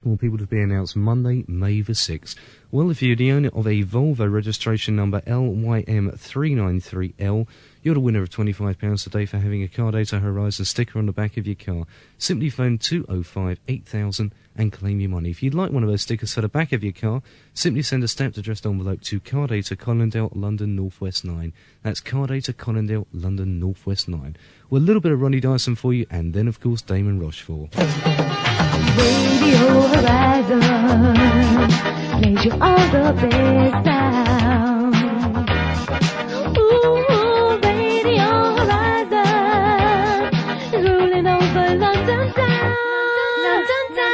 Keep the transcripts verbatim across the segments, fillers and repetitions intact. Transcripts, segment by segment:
More people to be announced Monday, May the sixth. Well, if you're the owner of a Volvo registration number L Y M three nine three L, you're the winner of twenty-five pounds today for having a Car Data Horizon sticker on the back of your car. Simply phone two oh five, eight thousand and claim your money. If you'd like one of those stickers for the back of your car, simply send a stamped addressed envelope to Car Data, Colindale, London, Northwest nine. That's Car Data, Colindale, London, Northwest nine. Well, a little bit of Ronnie Dyson for you, and then, of course, Damon Rochefort. Radio Horizon plays you all the best sound. Ooh, Radio Horizon is ruling over London town. London town.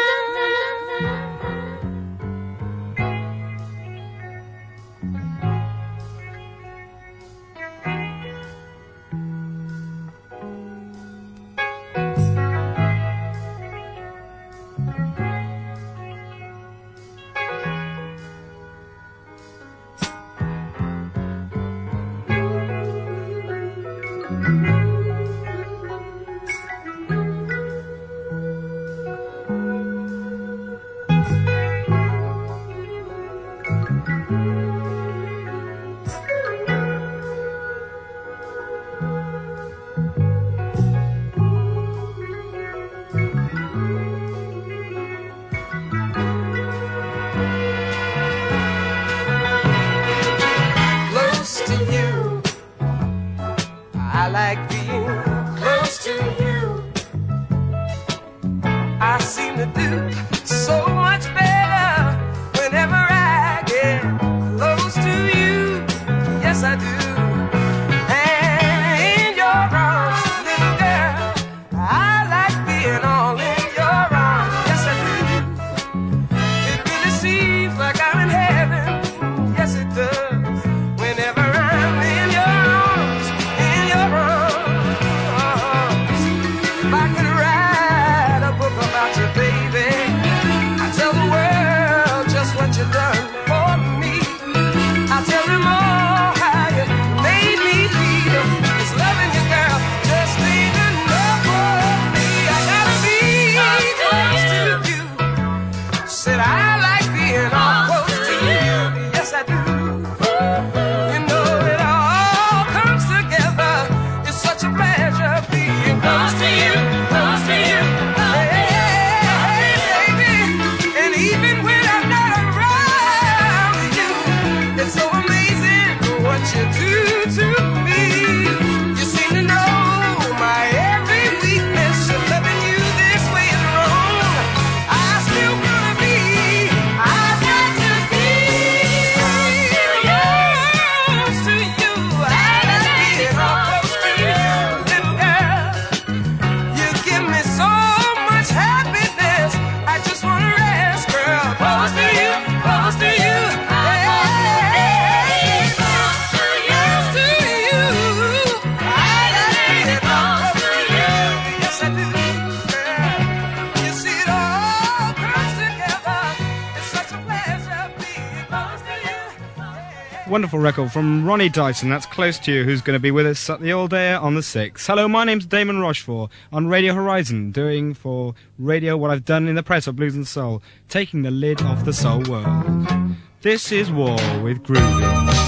Wonderful record from Ronnie Dyson, that's Close to You, who's going to be with us at the All Day on the sixth. Hello, my name's Damon Rochefort on Radio Horizon, doing for radio what I've done in the press of blues and soul, taking the lid off the soul world. This is War with Groovy.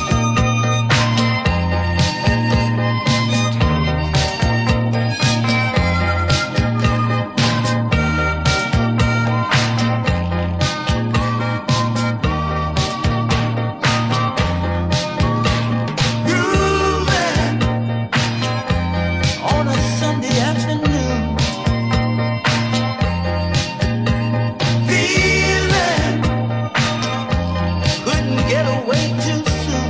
Get away too soon.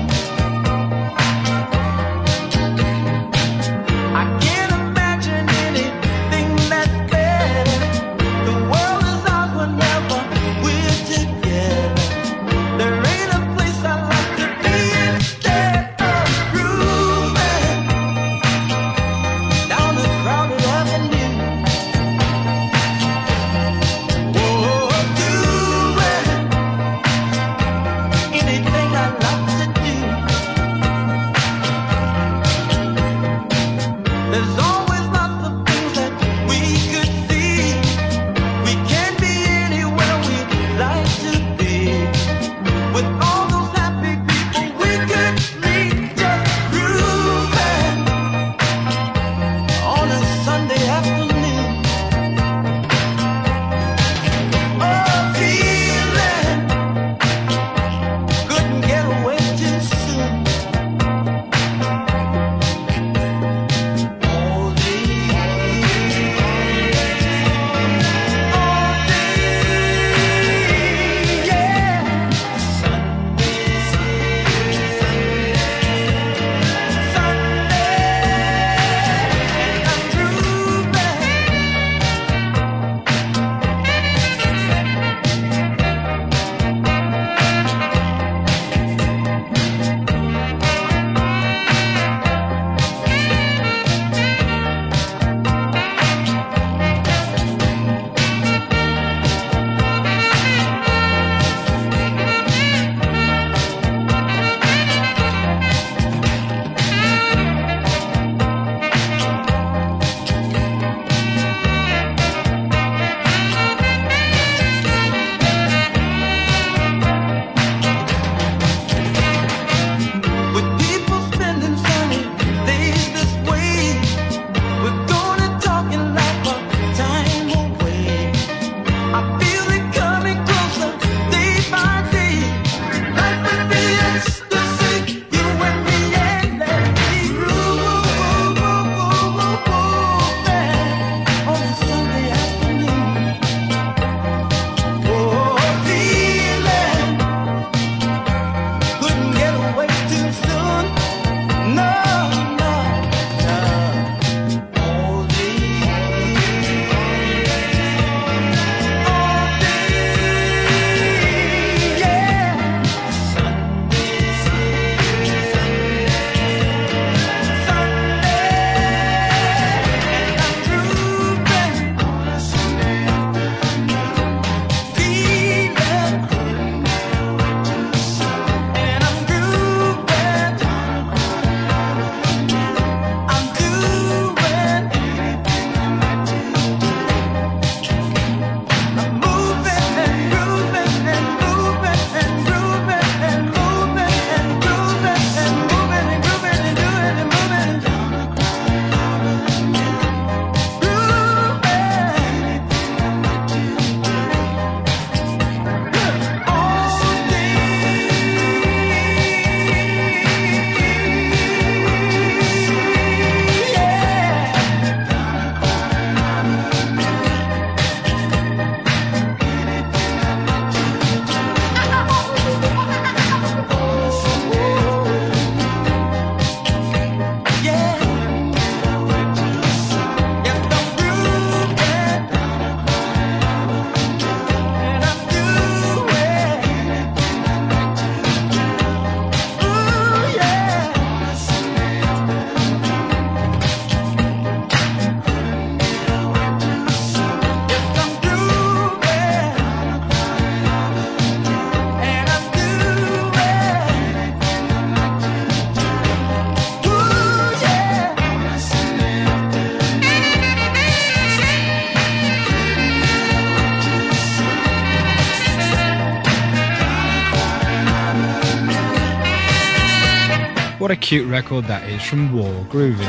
What a cute record that is from War, Groovy.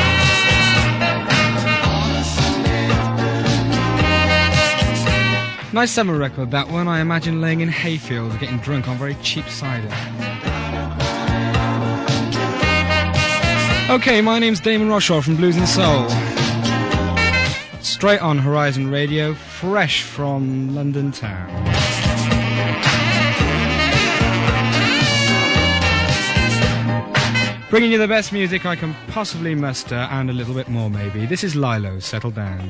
Nice summer record, that one. I imagine laying in hayfields, getting drunk on very cheap cider. Okay, my name's Damon Rochor from Blues and Soul. Straight on Horizon Radio, fresh from London town. Bringing you the best music I can possibly muster, and a little bit more maybe. This is Lilo, Settle Down.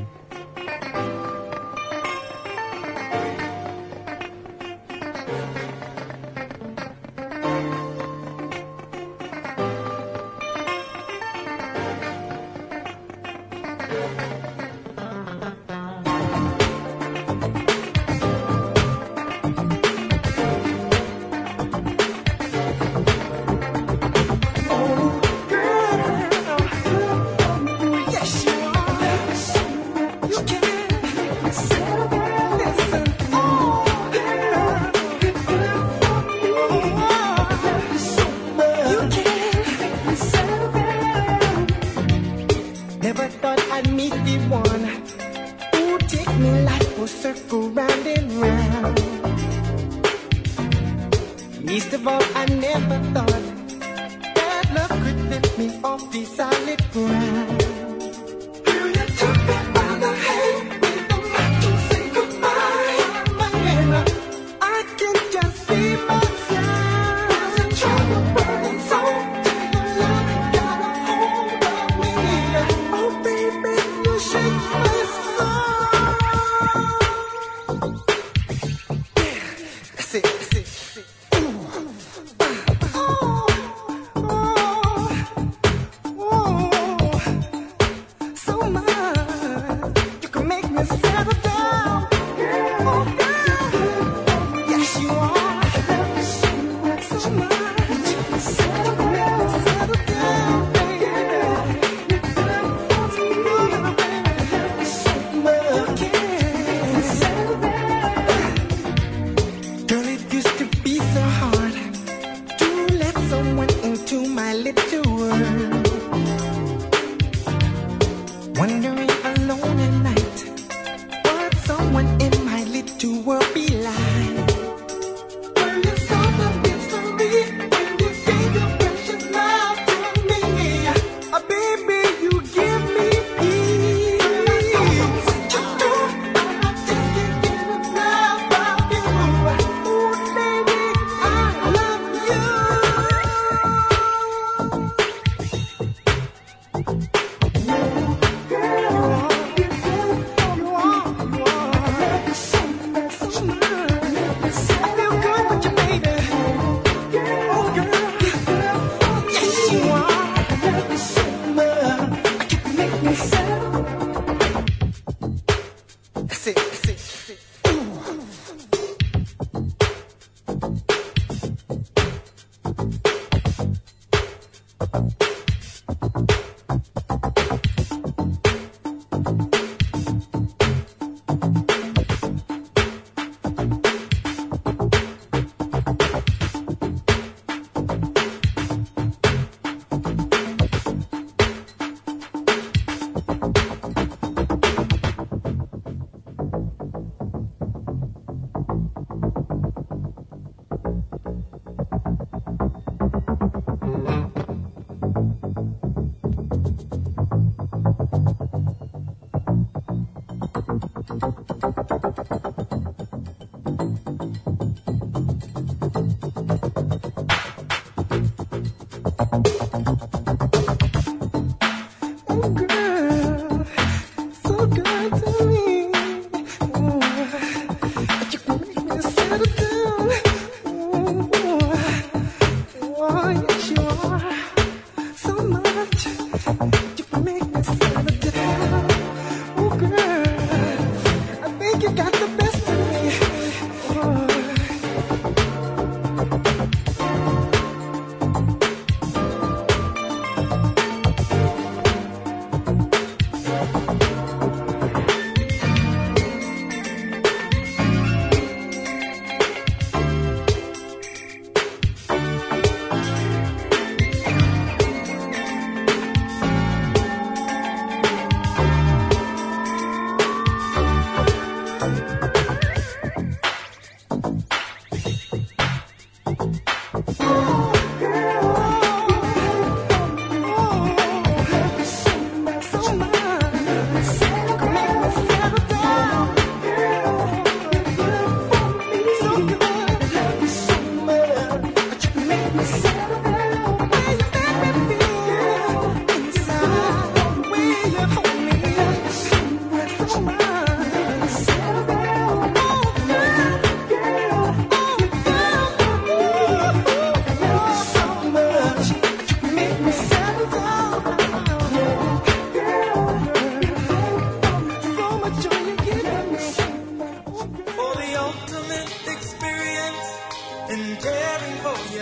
You got the best of me. Oh.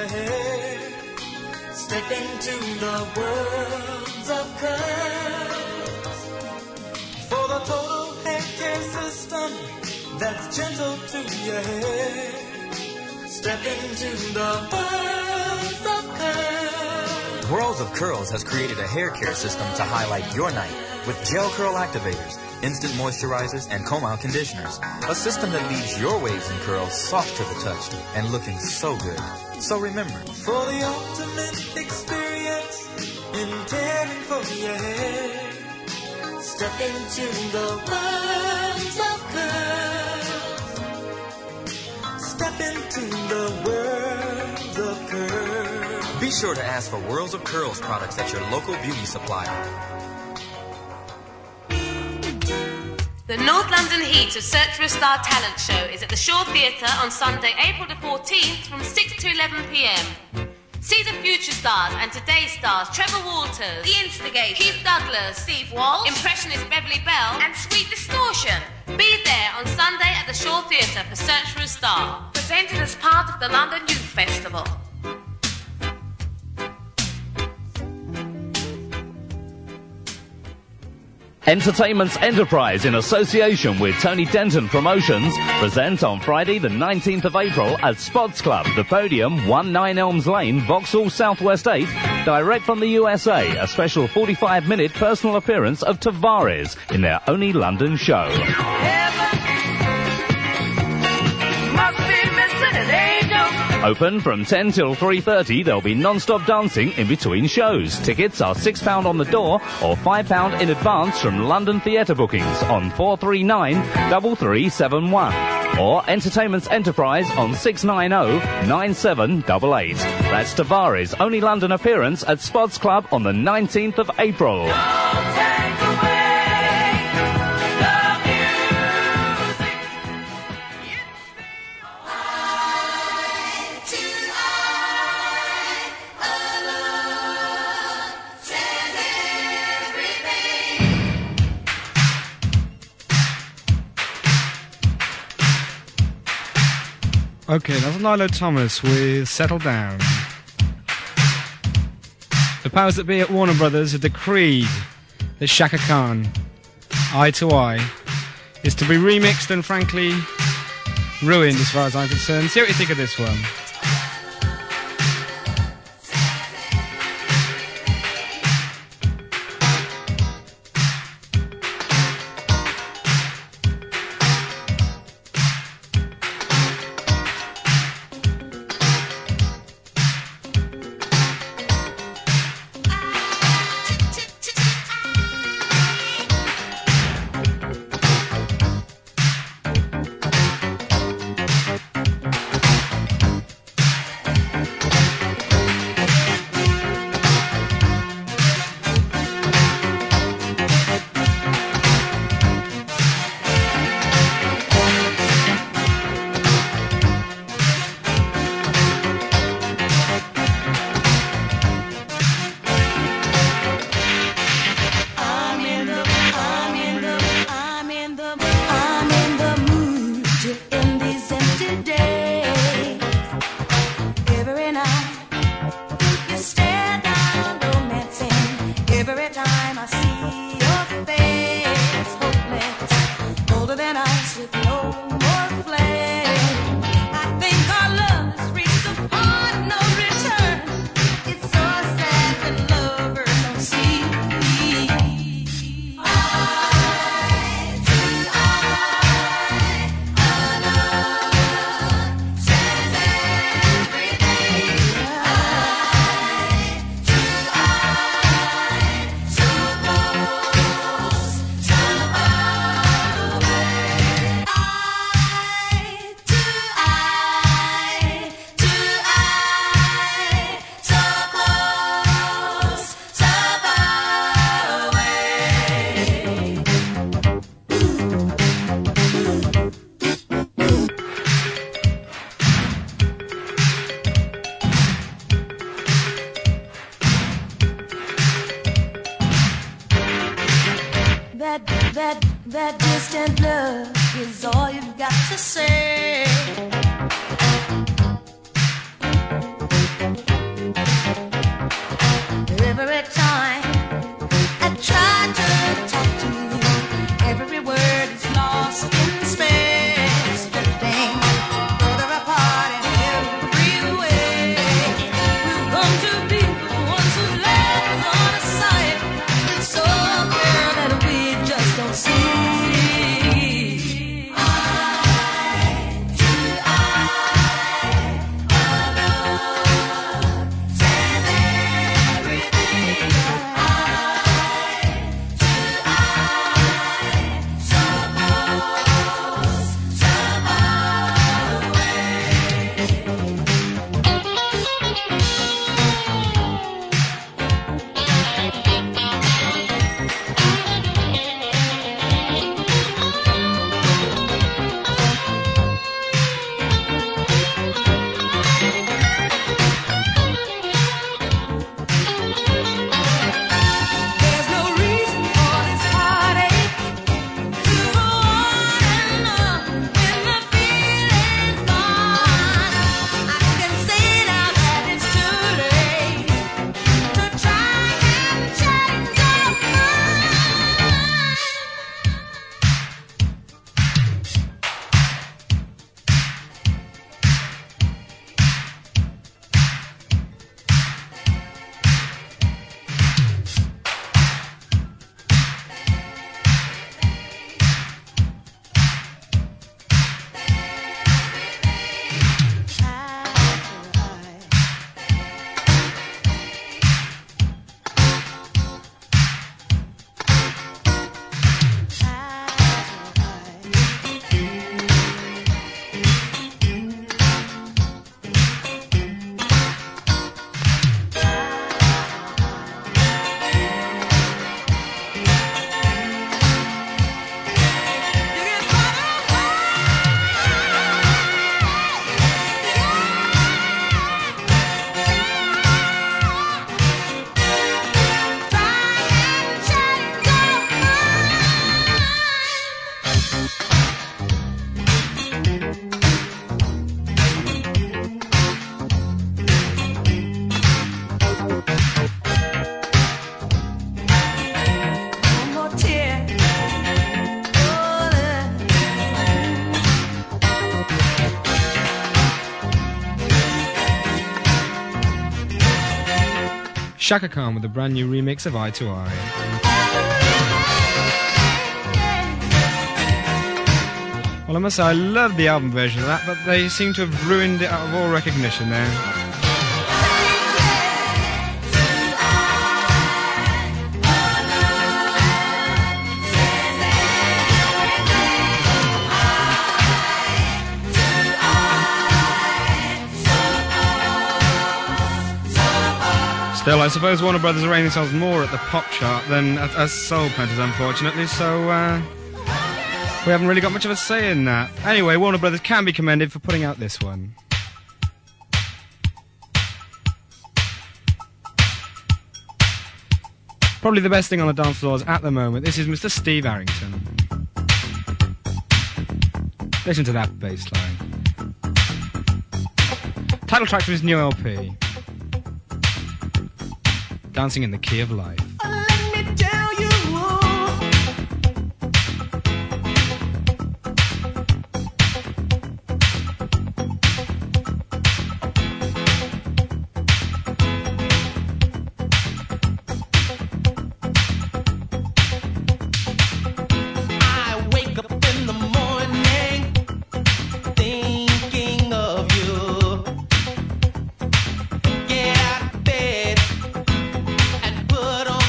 your hair. Step into the worlds of curves. For the total hair care system that's gentle to your hair. Step into the worlds of curls. Worlds of Curls has created a hair care system to highlight your night with gel curl activators, instant moisturizers, and comb out conditioners. A system that leaves your waves and curls soft to the touch and looking so good. So remember, for the ultimate experience in caring for your hair, step into the worlds of curls. Step into the worlds of curls. Be sure to ask for Worlds of Curls products at your local beauty supplier. The North London heat of Search for a Star talent show is at the Shaw Theatre on Sunday, April the fourteenth from six to eleven p.m. See the future stars and today's stars Trevor Walters, The Instigator, Keith Douglas, Steve Walsh, Impressionist Beverly Bell and Sweet Distortion. Be there on Sunday at the Shaw Theatre for Search for a Star, presented as part of the London Youth Festival. Entertainment's Enterprise, in association with Tony Denton Promotions, present on Friday the nineteenth of April at Spots Club, The Podium, one nine Elms Lane, Vauxhall, Southwest eight, direct from the U S A, a special forty-five minute personal appearance of Tavares in their only London show. Open from ten till three thirty, there'll be non-stop dancing in between shows. Tickets are six pounds on the door or five pounds in advance from London Theatre bookings on four three nine, three three seven one or Entertainment's Enterprise on six nine zero, nine seven eight eight. That's Tavares' only London appearance at Spots Club on the nineteenth of April. Okay, that's Lilo Thomas with Settle Down. The powers that be at Warner Brothers have decreed that Shaka Khan, Eye to Eye, is to be remixed and frankly ruined as far as I'm concerned. See what you think of this one. Shaka Khan with a brand new remix of Eye to Eye. Well, I must say, I love the album version of that, but they seem to have ruined it out of all recognition there. Still, I suppose Warner Brothers are aiming themselves more at the pop chart than at us soul punters, unfortunately, so uh, we haven't really got much of a say in that. Anyway, Warner Brothers can be commended for putting out this one. Probably the best thing on the dance floors at the moment. This is Mister Steve Arrington. Listen to that bass line. Title track from his new L P. Dancing in the Key of Life. Let me tell you. I wake up in the morning thinking of you. Get out of bed and put on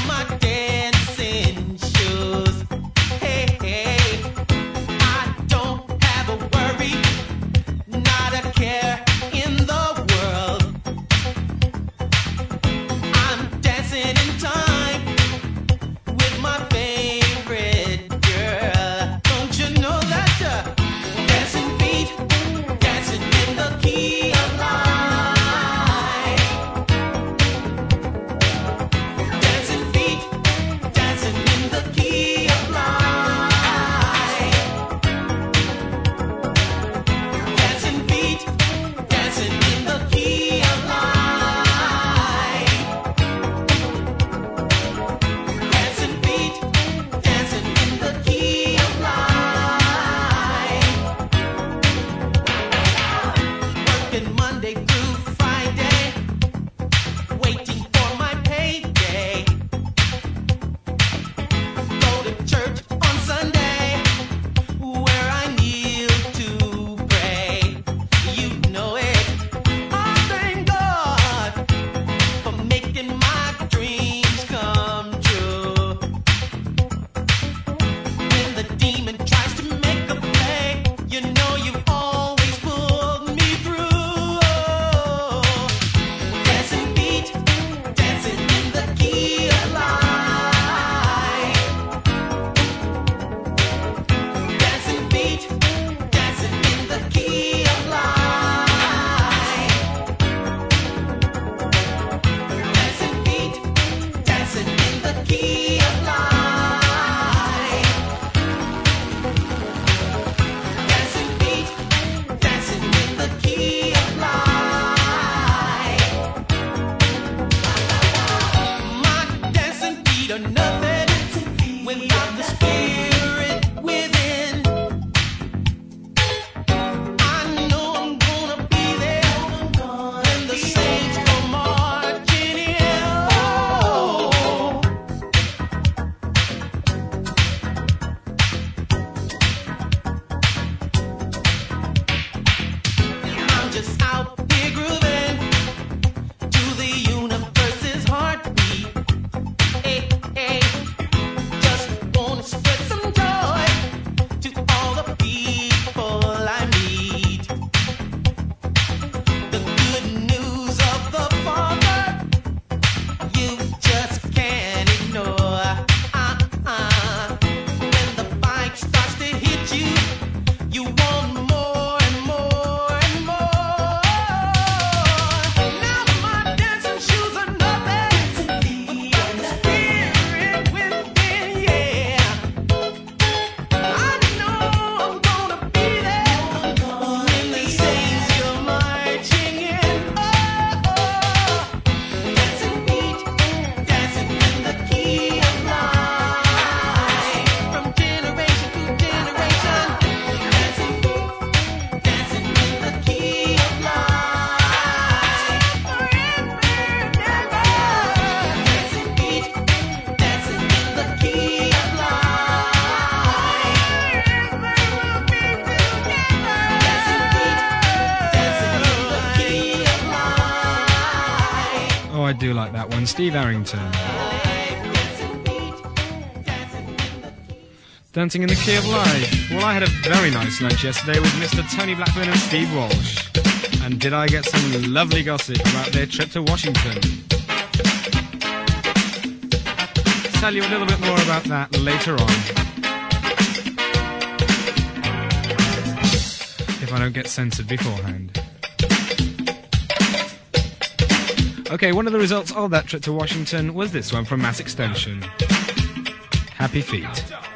do like that one. Steve Arrington. Dancing in the Key of Life. Well, I had a very nice lunch yesterday with Mister Tony Blackburn and Steve Walsh. And did I get some lovely gossip about their trip to Washington. Tell you a little bit more about that later on. If I don't get censored beforehand. Okay, one of the results of that trip to Washington was this one from Mass Extension. Happy Feet.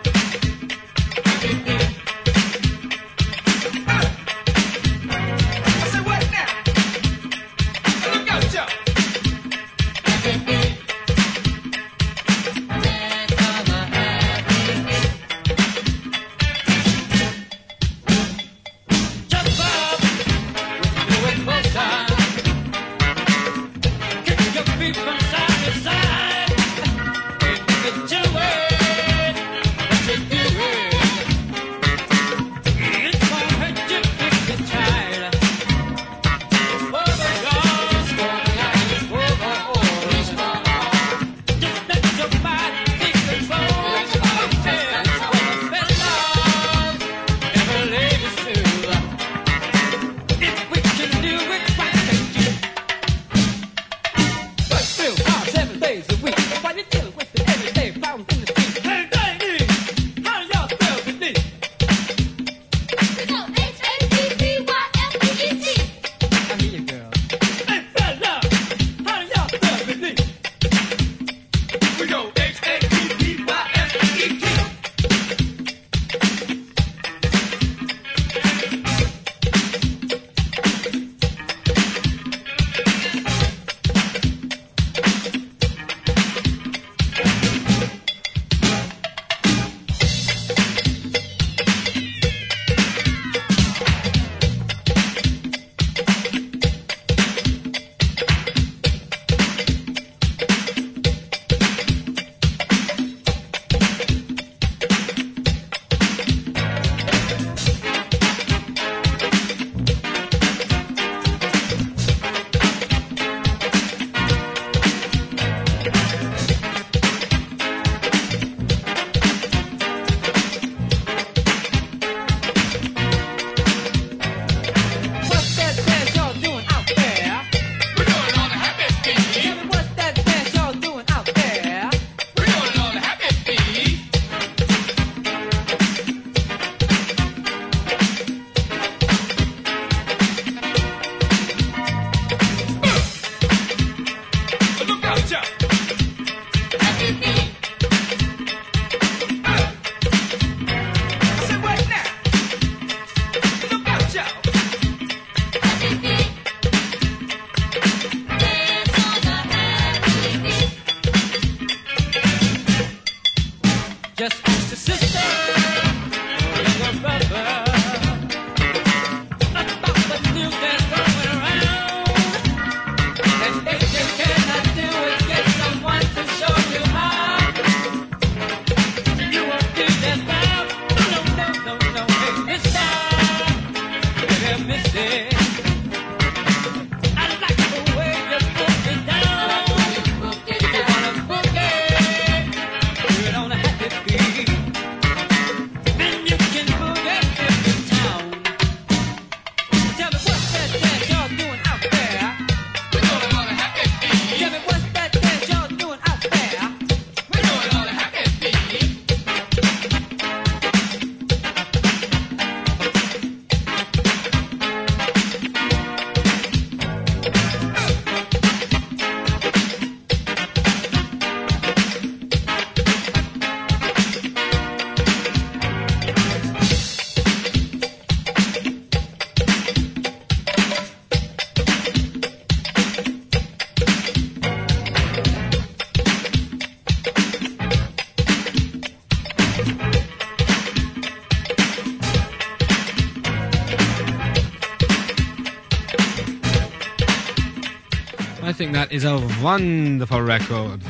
I think that is a wonderful record.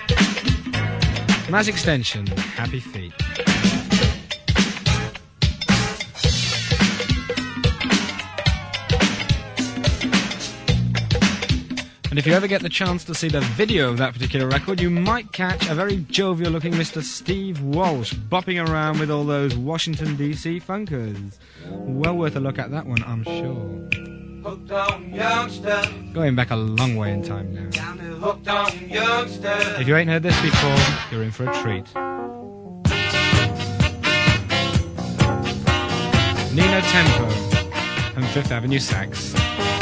Mass Extension, Happy Feet. And if you ever get the chance to see the video of that particular record, you might catch a very jovial-looking Mister Steve Walsh bopping around with all those Washington, D C funkers. Well worth a look at that one, I'm sure. Hooked on youngster. Going back a long way in time now. Got me hooked on youngster. If you ain't heard this before, you're in for a treat. Nino Tempo and Fifth Avenue Sax.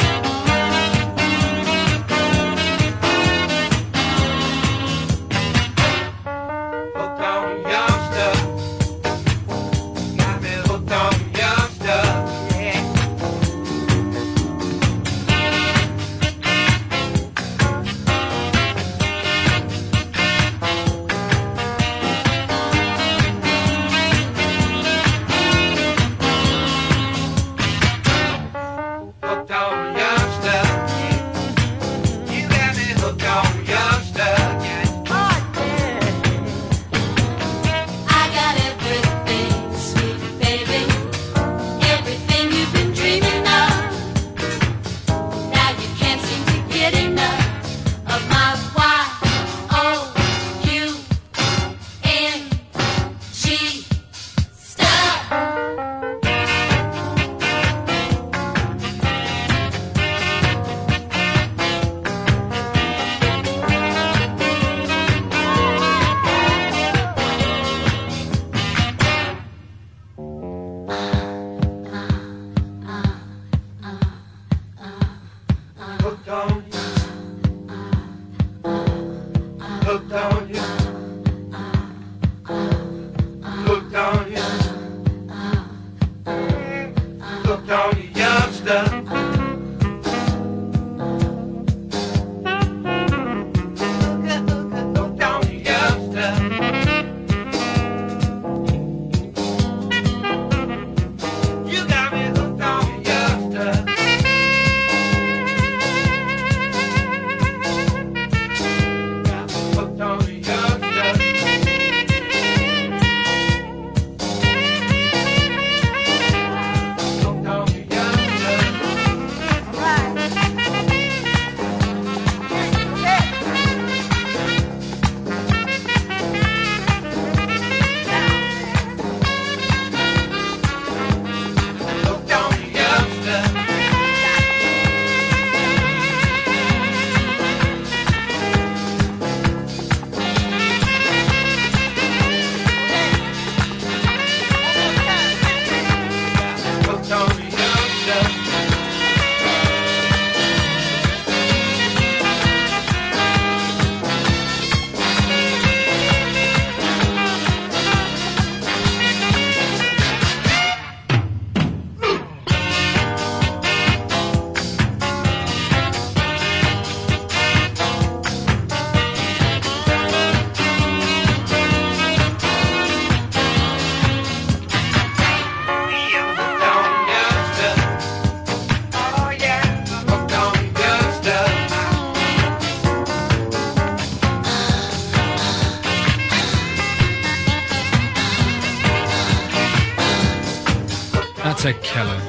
That's a killer.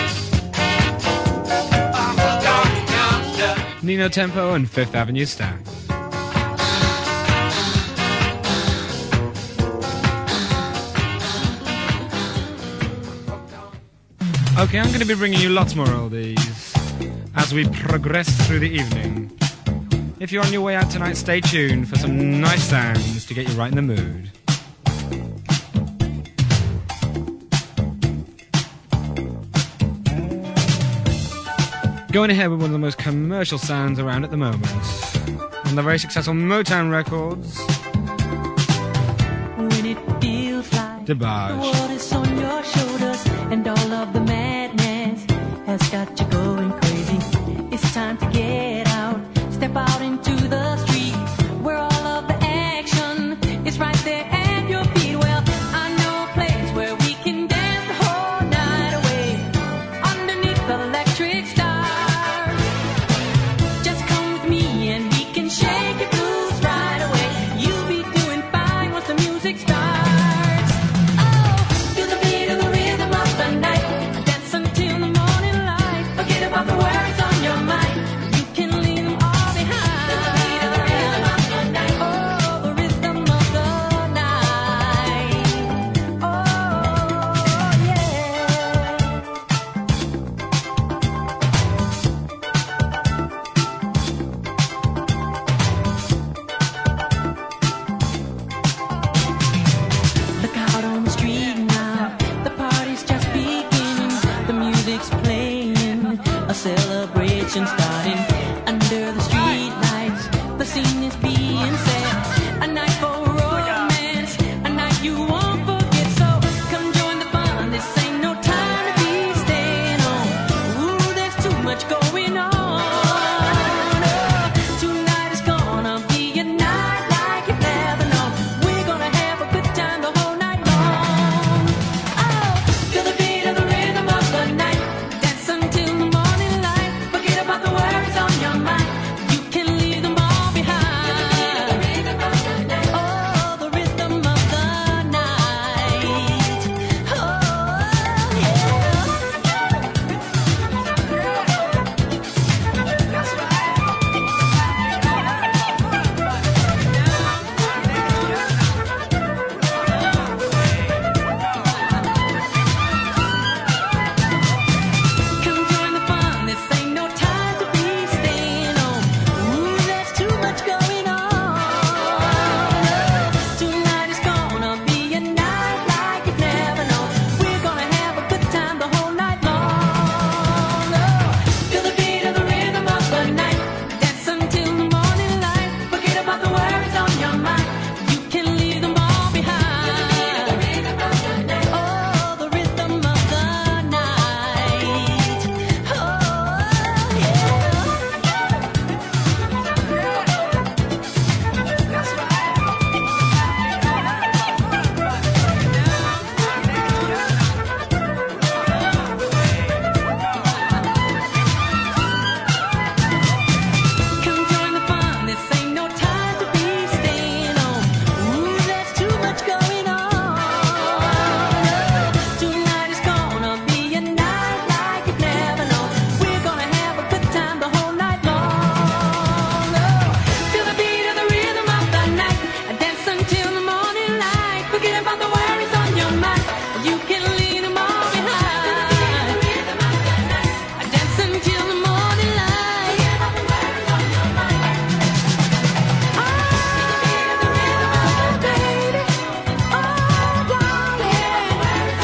Nino Tempo and Fifth Avenue Stack. Okay, I'm going to be bringing you lots more oldies as we progress through the evening. If you're on your way out tonight, stay tuned for some nice sounds to get you right in the mood. Going ahead with one of the most commercial sounds around at the moment. On the very successful Motown Records, When it feels like the DeBarge. world is on your shoulders and all of the madness has got you going crazy. It's time to get out, step out into the street where all of the action is right there at your feet. Well, I know a place where we can dance the whole night away underneath the electric stars. Just come with me and we can shake your blues right away. You'll be doing fine once the music starts. Oh, to the beat of the rhythm of the night, dance until the morning light. Forget about the worries on your mind. You can leave them all a celebration starting under the street lights. The scene is being set, a night for romance, a night you won't forget. So come join the fun. This ain't no time to be staying home. Ooh, there's too much going on. Oh, tonight is gonna be a night like you've never known. We're gonna have a good time the whole night long. Oh, feel the beat of the rhythm of the night. Dance until the morning light. Forget about the worries on your mind. You can leave them all behind. Oh, the rhythm of the night. Oh, come join the fun. This ain't no time to be staying home. Ooh, there's too much going on. Tonight is gonna be a night like you've never known. We're gonna have a good time the whole night long. Oh, feel the beat of the rhythm of the night. Dance until the morning light. Forget about the worries on your mind. You can leave them all behind. Oh, the rhythm of the night. Oh, come join the fun. This ain't no time to be staying home. Ooh, there's too much going on. Tonight is gonna be a night like you've never known. We're gonna have a good time the whole night long. Oh, feel the beat of the rhythm of the night. Dance until the morning light. Forget about the worries on your mind. You can leave them all behind. Dance until the morning light. Oh, baby. Oh, darling.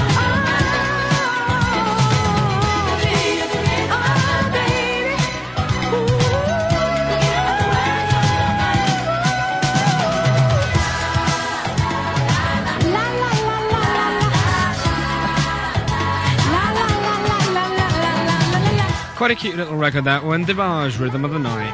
Oh, baby. Oh, baby. La la la la la la la la la la la la la la la. Quite a cute little record, that one. Devage, Rhythm of the Night.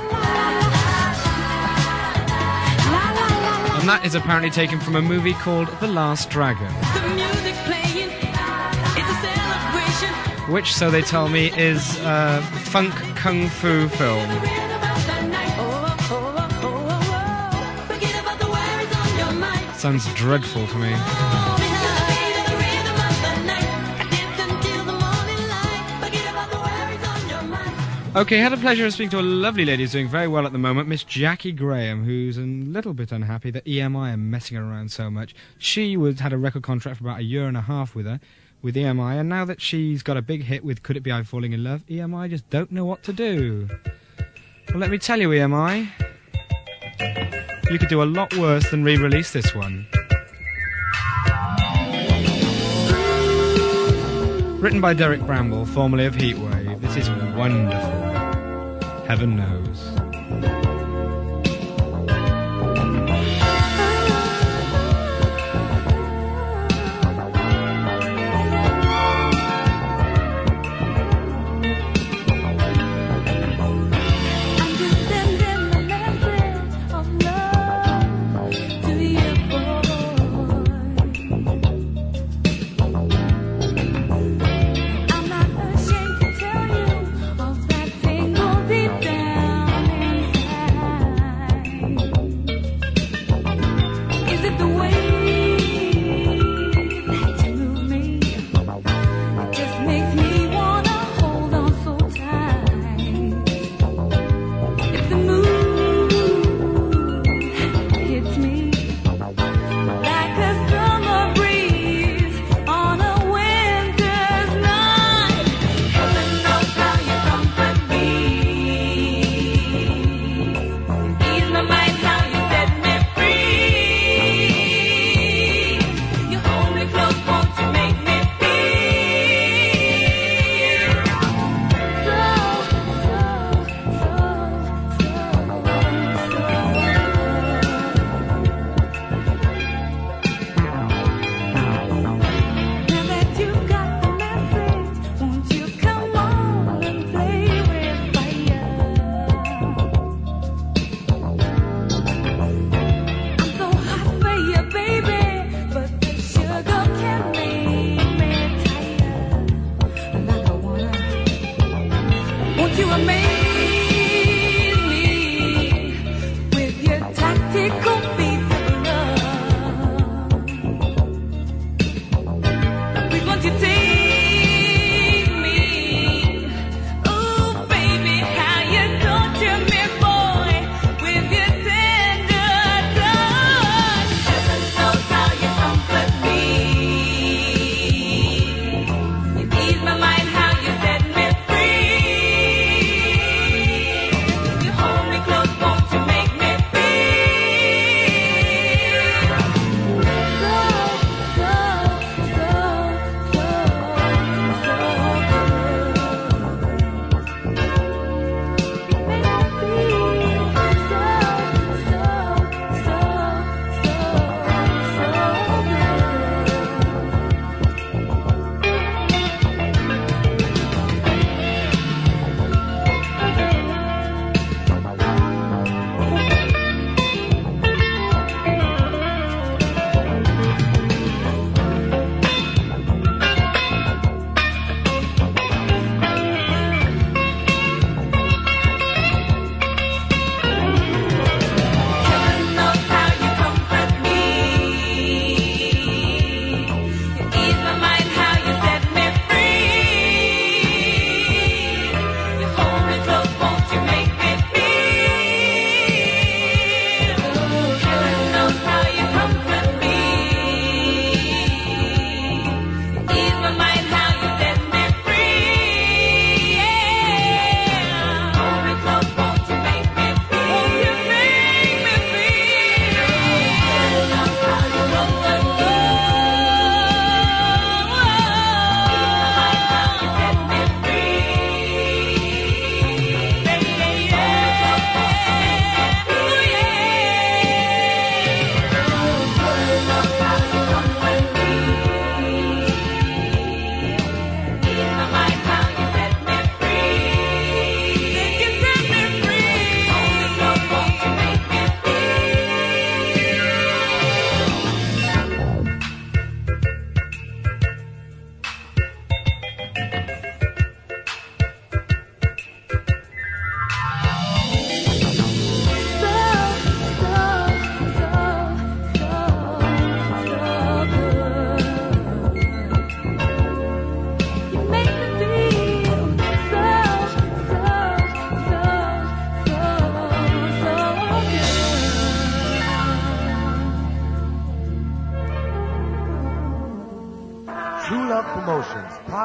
And that is apparently taken from a movie called The Last Dragon, The music playing, it's a celebration. which, so they tell me, is a funk kung fu film. Rhythm of the night. Oh, oh, oh, oh, oh, oh. Forget about the worries on your mind. Sounds dreadful to me. Okay, had a pleasure of speaking to a lovely lady who's doing very well at the moment, Miss Jackie Graham, who's a little bit unhappy that E M I are messing her around so much. She was had a record contract for about a year and a half with her, with E M I, and now that she's got a big hit with Could It Be I Falling in Love, E M I just don't know what to do. Well, let me tell you, E M I, you could do a lot worse than re-release this one. Written by Derek Bramble, formerly of Heatwave. This is wonderful. Heaven knows. I'm not ashamed to tell you of that thing deep down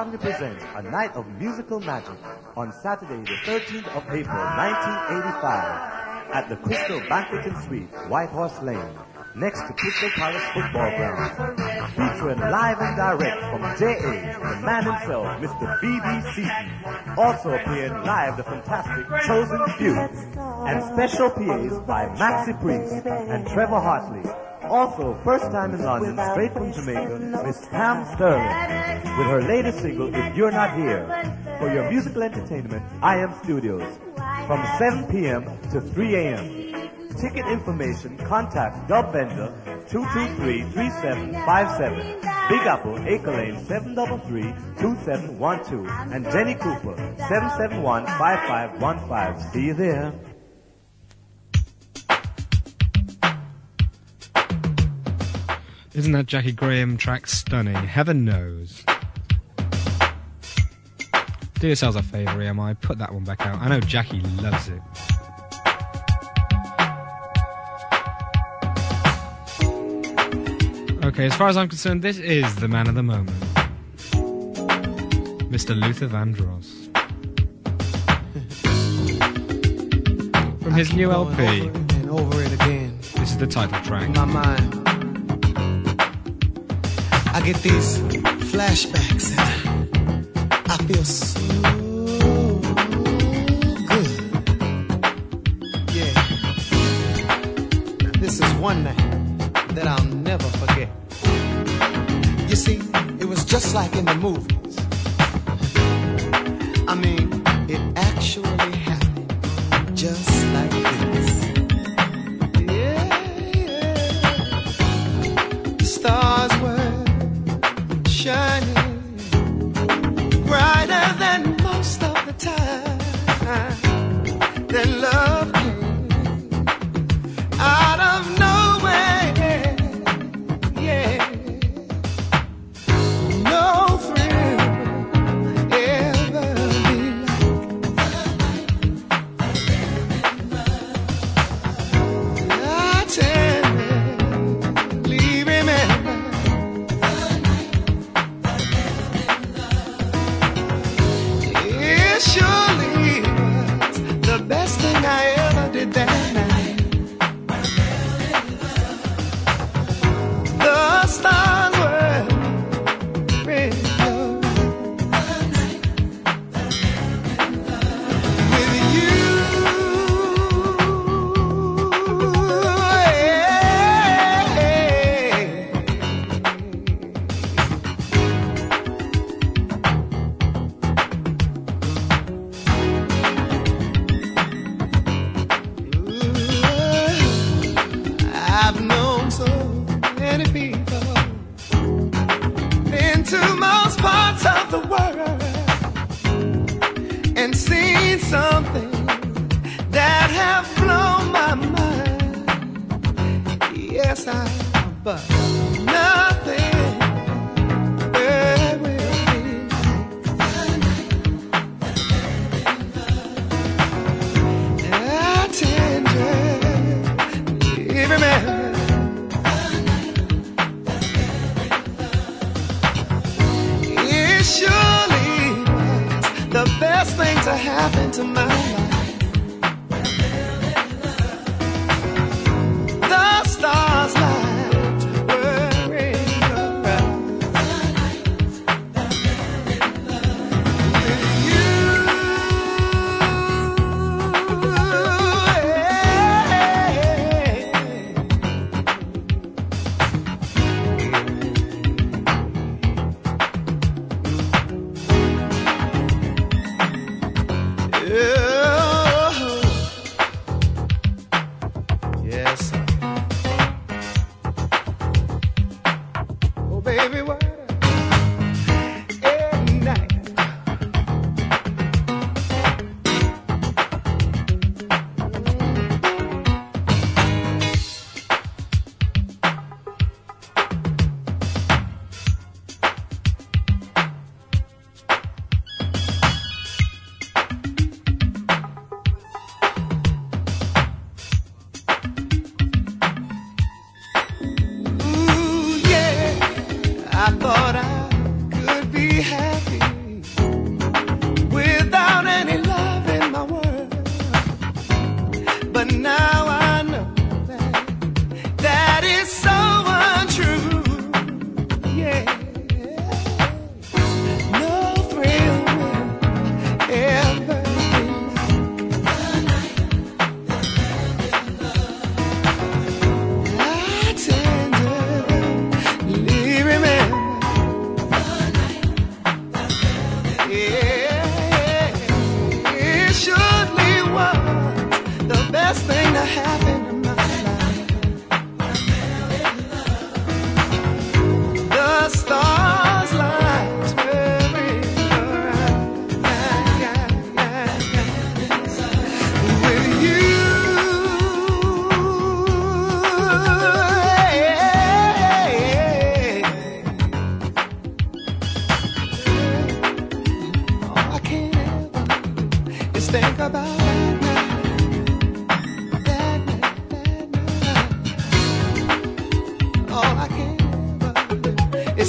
proudly presents a night of musical magic on Saturday the thirteenth of April nineteen eighty-five at the Crystal Banqueting Suite, White Horse Lane, next to Crystal Palace Football Ground. Featuring live and direct from J A, the man himself, Mister B B Seaton. Also appearing live, the fantastic Chosen Few. And special P As by Maxi Priest and Trevor Hartley. Also, first time in London, straight from Jamaica, Miss Pam Sterling, with her latest single, If You're Not Here. For your musical entertainment, I Am Studios, from seven p.m. to three a.m. Ticket information, contact Dub Vendor two two three, three seven five seven, Big Apple, Acre Lane seven three three, two seven one two, and Jenny Cooper seven seven one, five five one five. See you there. Isn't that Jackie Graham track stunning? Heaven knows. Do yourselves a favour, E M I. Put that one back out. I know Jackie loves it. Okay, as far as I'm concerned, this is the man of the moment. Mister Luther Vandross. From his new L P. Over and over it again. This is the title track. In my mind, I get these flashbacks and I feel so good. Yeah. Now, this is one night that I'll never forget. You see, it was just like in the movies. I mean, it actually happened just like this. Yeah, yeah. The stars were shining brighter than most of the time. Then love came out of nowhere. Yeah, no thrill ever be like. I tenderly remember. It surely was the best thing I ever did that night. The stars were red with you. I've known so many people, been to most parts of the world, and seen something that have blown my mind. Yes, I have, but nothing ever will be like. I tenderly remember. It surely was the best thing to happen to my life. The stars light were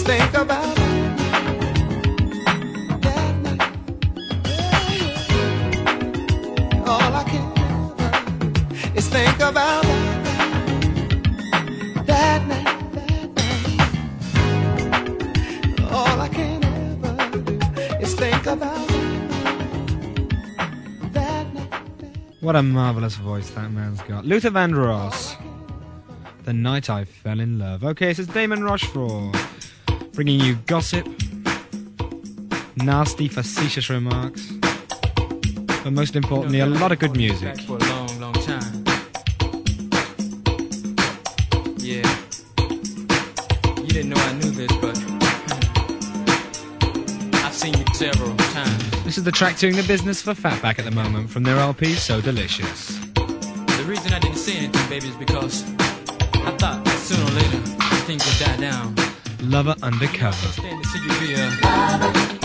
think about that night. All I can ever is think about that night, that night. All I can ever do is think about that night. What a marvellous voice that man's got. Luther Vandross. The Night I Fell in Love. Okay, this is Damon Rochefort, bringing you gossip, nasty, facetious remarks, but most importantly, a lot of good music. For a long, long time. Yeah. You didn't know I knew this, but I've seen you several times. This is the track doing the business for Fatback at the moment from their L P So Delicious. The reason I didn't say anything, baby, is because I thought sooner or later things would die down. Lover Undercover. Stand to see you be a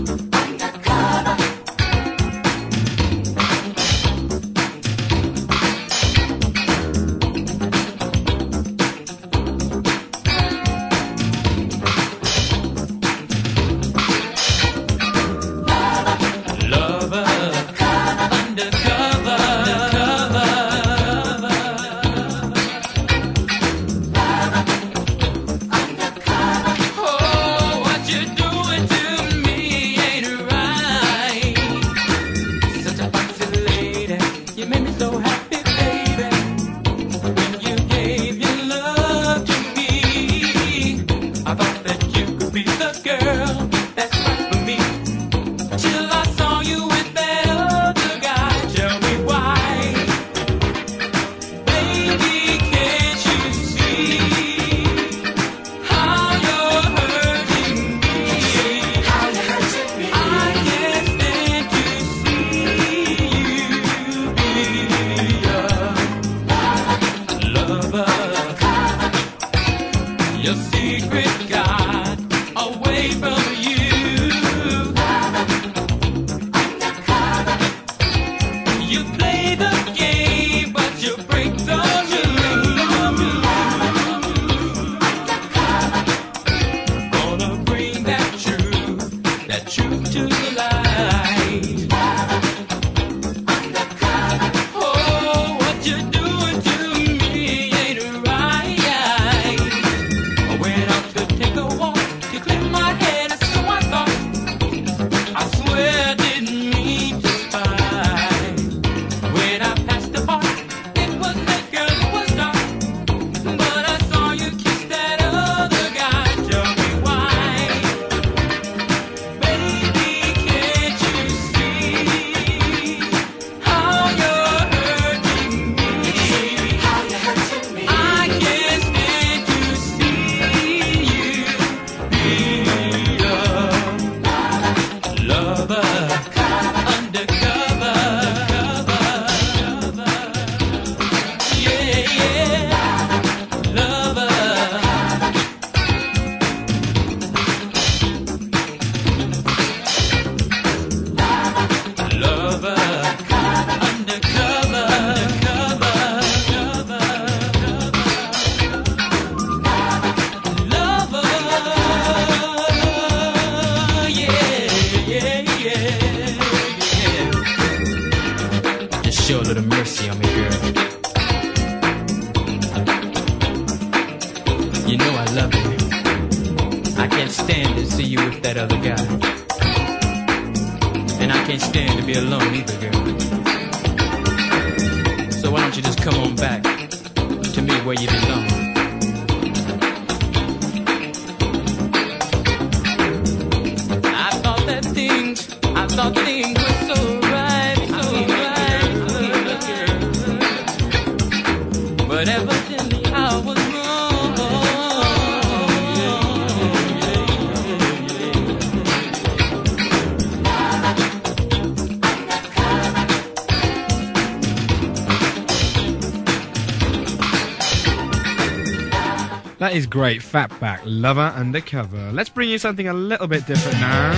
That is great. Fatback, Lover Undercover. Let's bring you something a little bit different now.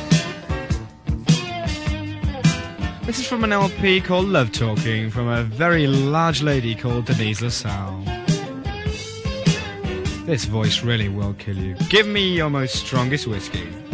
This is from an L P called Love Talking from a very large lady called Denise LaSalle. This voice really will kill you. Give me your most strongest whiskey.